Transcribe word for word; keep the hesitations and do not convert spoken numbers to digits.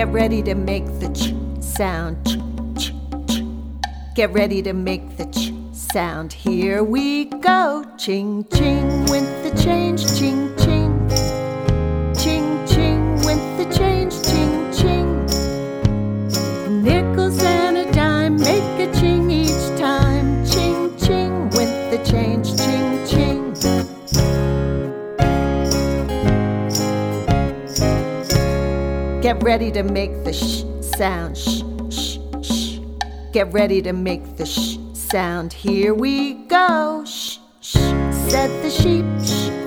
Get ready to make the ch sound. Ch, ch, ch. Get ready to make the ch sound. Here we go. Ching, ching with the change. Ching, ching. Ching, ching with the change. Ching, ching. Nickels and a dime make a ching each time. Ching, ching with the change. Ching, ching. Get ready to make the sh sound. Sh, sh, sh. Get ready to make the sh sound. Here we go. Shh, shh, said the sheep. Shh.